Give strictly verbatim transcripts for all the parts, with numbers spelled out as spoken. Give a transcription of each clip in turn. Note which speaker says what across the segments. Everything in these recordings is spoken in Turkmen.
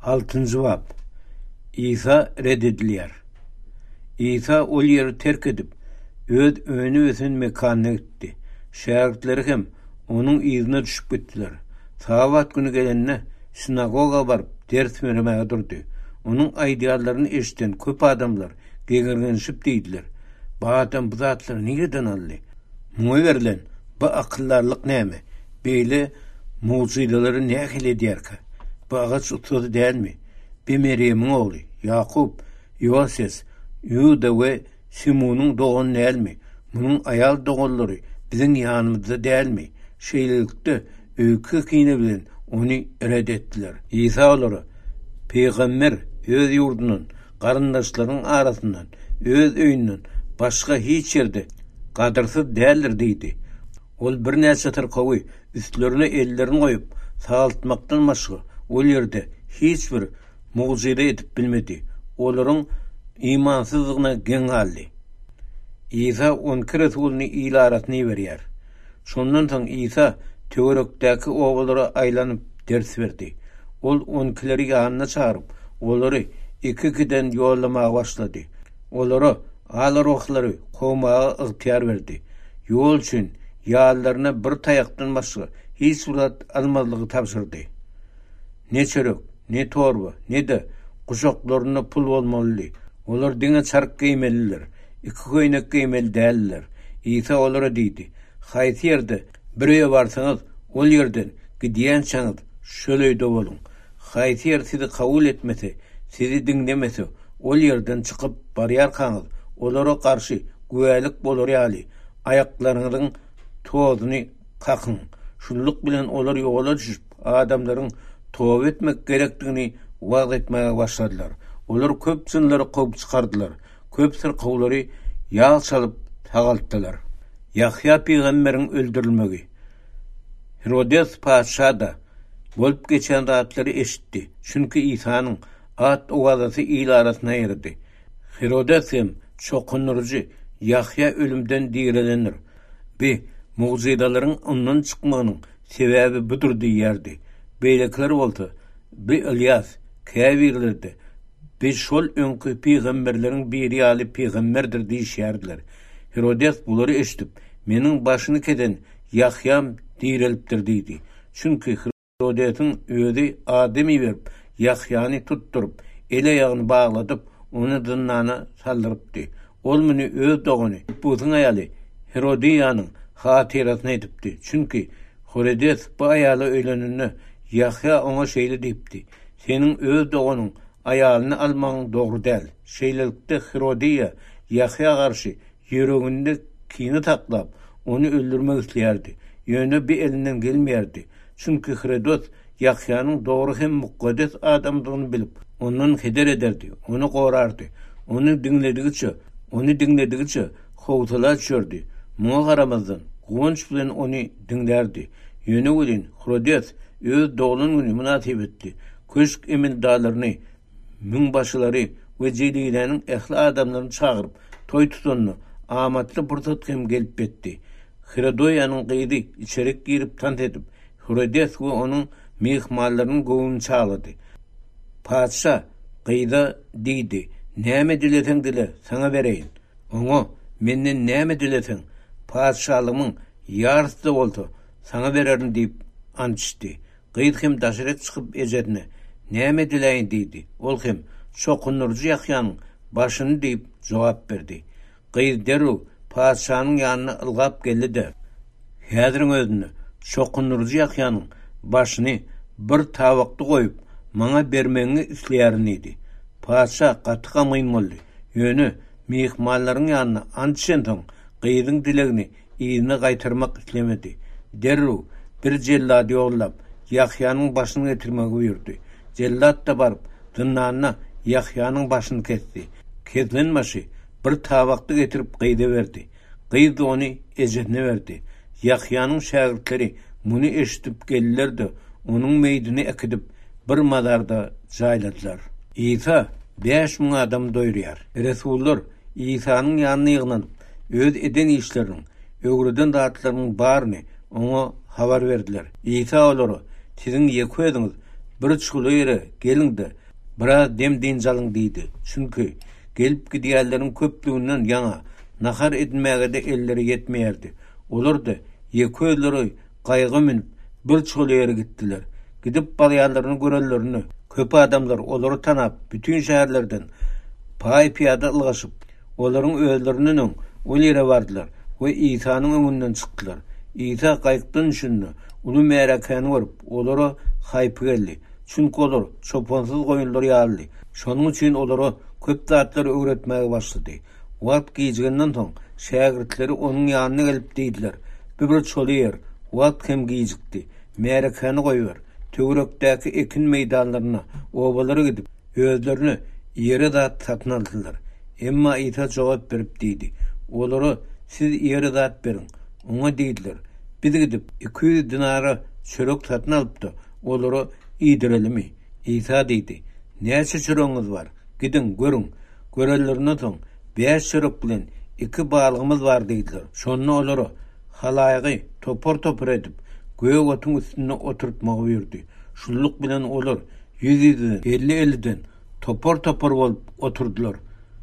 Speaker 1: Altıncı bab. İsa reddedilýär. İsa ol ýeri terk edip, öz öňüne wesen mekanyna gitdi. Şähertleri hem onuň izine düşüp gitdiler. Sabat günü gelenne sinagoga baryp ders bermäge durdy. Onuň aýdýallaryny eşiten köp adamlar gegergenişip diýdiler. Bu adam bu zatlar nireden aldy? Muňa berilen bu akyllarlyk näme? Beýle mucizalary nähil edýärkä? Bu agaç utudy dälmi? Bir Meryem'in oğlu, Yakup, Yoses, Yuda we Simon'un doğan dälmi? Bunun ayal doğulları bizim yanımızda dälmi? Şeýlelikde öýkü kine bilen onu reddetdiler. İsa olary Peygamber öz ýurdundan, garyndaşlaryň arasyndan, öz öýünden başga hiç ýerde gadyrsyz däldir diýdi. Ol bir näçe tarkawy üstlerine ellerini goýup sağaltmakdan başga ol ýerde hiç bir mucize edip bilmedi. Olaryň imansyzlygyna geň aldy. İsa on Resulüni ilaratyny berýär. Şondan soň İsa töwerekdäki owalara aýlanyp ders berdi. Ol on kileri ýanyna çağıryp, olary iki-ikiden ýollamaga başlady. Olara alar oklary gowmaga ygtyar berdi. Ýol üçin ýallaryna bir taýakdan başga hiç urat almazlygy tapşyrdy. Ne çörek, ne torba, ne de kuşaklaryna pul bolmaly. Olar diňe çark giýmeliler, iki göýnek giýmeli däldiler. İsa olara diýdi: "Haýsy ýerde bireye barsaňyz, ol ýerden gidýänçäňiz şöleýde boluň. Haýsy ýer sizi kabul etmese, sizi diňlemese, ol ýerden çykyp barýarkaňyz, olara garşy güwälik bolar ýaly. Aýaklaryňyzyň tozuny kakyň. Şunluk bilen olar ýola düşüp adamlaryň towba etmek gerekdigini wagt etmäge başladylar. Olar köp çynlary gowy çykardylar. Köp sirkawlary ýal çalyp tagaltdylar. Yahya peýgamberiň öldürilmegi. Herodes paşada bolup geçen rahatlary eşitdi. Çünki İsa'nın at owazasy il arasyna ýerdi. Herodes hem çokunurjy Yahya ölümden dirilenir. Bi mucizalaryň ondan çykmagynyň sebäbi budur diýerdi. Beýlekler boldy. Bir İlyas käbirlerde bir şol öňkü peýgamberleriň biri ýaly peýgamberdir diýişýärdiler. Herodes bulary eşitip, meniň başyny keden Yahyam dirilipdir diýdi. Çünki Herodesiň özi ademy berip Yahyany tutturup, ele ýagyny bagladyp, onu dynnana saldyrypdy. Ol meni öz dogany buzyň aýaly Herodiýanyň hatyrasyny edipdi. Çünki Herodes bu aýaly öýlenini Yahya ona şeýle diýipdi: "Seniň öz doganyň aýalyny almagyň dogry däl." Şeýlelikde Herodiýa Yahya garşy ýüreginde kini taklap, onu öldürmek isleýärdi. Ýöne bir elinden gelmeýärdi. Çünki Herodes Yahyanyň dogry hem mukaddes adamdygyny bilip, ondan heder ederdi, onu gorardy. Onu diňledigiçe, onu diňledigiçe howtala çördi. Muňa garamazdan gowunç bilen onu diňlerdi. Ýöne bilen Herodes öz doglunyny münasip etdi. Köşk emildalaryny, müňbaşylary we jelileriniň ähli adamlaryny çağıryp, toý tutanny amatly pursat hem gelip betdi. Herodiyanyň gyýdy içerik girip tant edip, Herodes we onuň mehmanlarynyň gowuny çalady. Paşa gyýda diýdi: "Näme dileseň dile, sana bereýin." Oňa: "Menden näme dileseň, paşalygymyň ýarysy bolsa, sana bererim" diýip antçdy. Gyýdy hem daşarak çykyp ejedine: "Näme dileýin" diýdi. Ol hem çokunurjy Yahyanyň başyny diýip jogap berdi. Gyýdy derw paşanyň ýanyna ylgap geldi. Häziriň özüne çokunurjy Yahyanyň başyny bir tabakda goýup, "Maňa bermeňi isleýärin" diýdi. Paşa gaty gamaýyn boldy. Ýöne mehmanlaryň ýanyna antçen soň gyýdyň dilegini ýygyna gaýtarmak islemedi. Derw bir jellady ýollap Yahyanyň başyny getirmegi buyurdy. Jellat da baryp dynnana Yahyanyň başyny kesdi. Keslen başy bir tabakda getirip gyýda berdi. Gyýdy ony ejedine berdi. Yahyanyň şähertleri muny eşitip gellerdi. Onuň meýdini ekidip bir mazarda jaýladylar. İsa beş müň adam doýurýar. Resuller İsa'nın ýanyna ýygnanyp öz eden işleriniň, öwreden datlarynyň baryny oňa habar berdiler. İsa olary: "Siziň ýekü özüňiz bir çykıly ýere gelinde biraz dem dinjalyň diýdi. Çünki gelip gidiýärleriň köplüginden ýaňa nahar edilmäge de elleri ýetmeýärdi. Olar da ýeközleri gaýga minip bir çykıly ýere gitdiler. Gidip barýarlaryny görenlerini köp adamlar olary tanap bütün şäherlerden paý piýada ylgaşyp olaryň özleriniň ol ýere bardylar we İsa'nyň öňünden çykdylar. İsa gaýykdan düşündi. Uly märakany görüp olary haýpy geldi. Çünki olar çopansyz goýunlar ýaly. Şonuň üçin olary köp zatlar öwretmäge başlady. Wagt giýjigenden soň şägirdleri onuň ýanyna gelip diýdiler: "Bir çolyer, wagt hem giýjikdi. Märakany goýber. Töwerekdäki ekin meýdanlaryna obalara gidip özlerini ýere zat satyn aldylar." Emma İsa jogap berip diýdi: "Olary siz ýere zat berin." Oňa diýdiler: "Biz gidip iki yüz dinara çörek satyn alypdy. Olary ýedirelim." İsa diýdi: "Näçe çöregiňiz bar? Gidin görüň." Görenlerine soň beş çörek bilen iki balygymyz bar diýdiler. Şonu olary halaýygy topor topor edip göýe otuň üstüne oturtmagy buyurdy. Şunluk bilen olar yüz yüzden elli elliden topor topor bolup oturdular.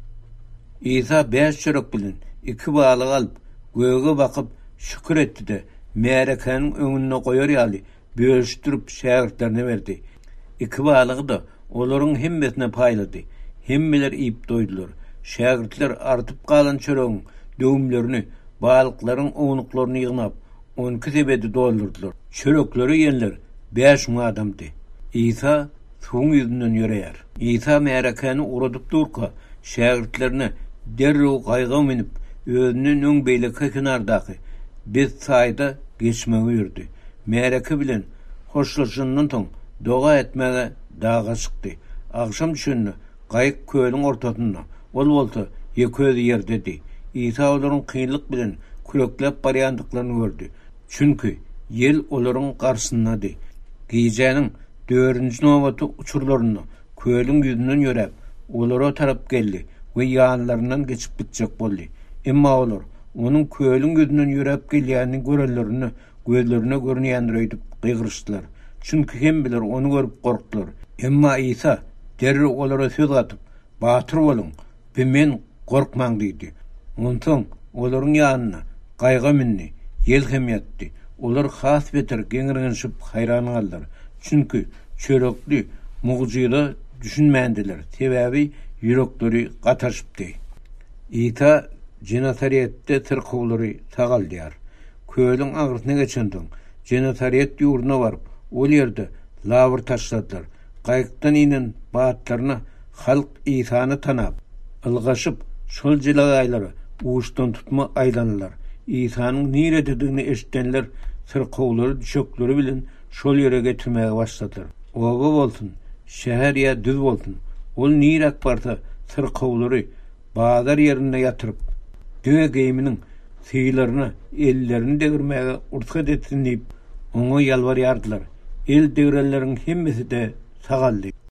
Speaker 1: İsa beş çörek bilen iki balyg alyp göýe bakyp şükür etdi-de märakanyň öňüne goýar ýaly bölüşdirip şägirdlerine berdi. İki balygy da olaryň hemmesine paýlady. Hemmeler iýip doýdular. Şägirdler artyp galan çöregiň döwümlerini, balyklaryň oňuklaryny ýygnap on iki sebedi doldurdular. Çörekleri ýenler beş ming adamdy. İsa suň ýüzünden ýöreýär. İsa märakany uradyp durka şägirdlerine derrew gaýga minip özünün öň beýleki kenardaky bir saýda geçmegi ýürdi. Märaka bilen hoşlaşandan soň doga etmege daga çykdy. Akşam düşündi gaýık köýüň ortasynda ol bolsa ýeköz ýer dedi. İsa olaryň kynlyk bilen küreklep barýandyklaryny gördü. Çünki yel olaryň garşysynda. Giýjäniň dördünji nowaty uçurlaryny köýüň ýüzünden ýörep olara tarap geldi we ýanlaryndan geçip gitjek boldy. Emma olar onuň köýüň ýüzünden ýörep gelýänini görenlerini gözlerine görünýändir öýdüp gıygırışdylar. Çünki hem biler onu görüp gorkdylar. Emma İsa derre olara söz atyp, "Batyr bolun, men gorkmaň" diýdi. Ondan olaryň ýanyna gaýga minni, ýel hem ýetdi. Olar has beter geňirgenşip haýran galdylar. Çünki çörekli mugyzyda düşünmändiler. Sebäbi ýürekleri gataşypdy. İsa Genasarette tyrkawlary tagaldyar. Köýüň agrysyna geçendiň Genasaret ýuruna baryp, ol ýerde lawr taşladylar. Gaýykdan inen baatlaryna halk İsany tanap, ylgaşyp şol jylagaýlary uçdan tutma aýlanlar. İsanyň nire dediğini eşitdenler tyrkawlary düşekleri bilen şol ýere getirmäge başladylar. Oga bolsun, şäher ýa düz bolsun, ol nirak barsa tyrkawlary bazar ýerine ýatyryp, döwe geýminiň syýlaryna ellerini degirmäge urtgat etsin diýip oňa ýalbarýardylar. El degrenleriň hemmesi de sagaldy.